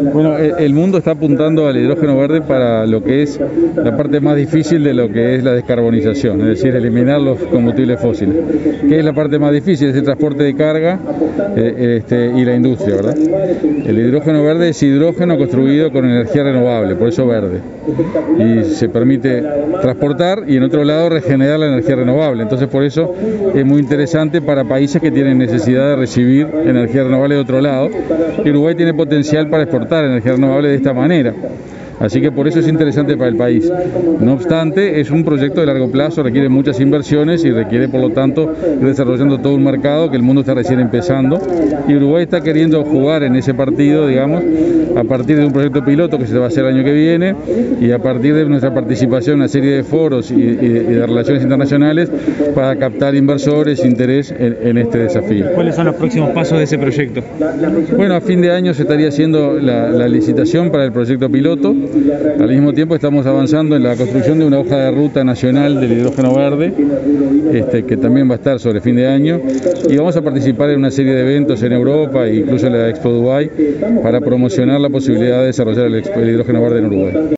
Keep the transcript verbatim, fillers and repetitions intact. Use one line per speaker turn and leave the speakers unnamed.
Bueno, el mundo está apuntando al hidrógeno verde para lo que es la parte más difícil de lo que es la descarbonización, es decir, eliminar los combustibles fósiles. ¿Qué es la parte más difícil? Es el transporte de carga eh, este, y la industria, ¿verdad? El hidrógeno verde es hidrógeno construido con energía renovable, por eso verde. Y se permite transportar y en otro lado regenerar la energía renovable. Entonces por eso es muy interesante para países que tienen necesidad de recibir energía renovable de otro lado. Y Uruguay tiene potencial para exportar energía renovable de esta manera. Así que por eso es interesante para el país. No obstante, es un proyecto de largo plazo, requiere muchas inversiones y requiere, por lo tanto, ir desarrollando todo un mercado que el mundo está recién empezando. Y Uruguay está queriendo jugar en ese partido, digamos, a partir de un proyecto piloto que se va a hacer el año que viene y a partir de nuestra participación en una serie de foros y, y, y de relaciones internacionales para captar inversores, interés en, en este desafío.
¿Cuáles son los próximos pasos de ese proyecto?
Bueno, a fin de año se estaría haciendo la, la licitación para el proyecto piloto. Al mismo tiempo estamos avanzando en la construcción de una hoja de ruta nacional del hidrógeno verde, este, que también va a estar sobre fin de año, y vamos a participar en una serie de eventos en Europa e incluso en la Expo Dubai para promocionar la posibilidad de desarrollar el, el hidrógeno verde en Uruguay.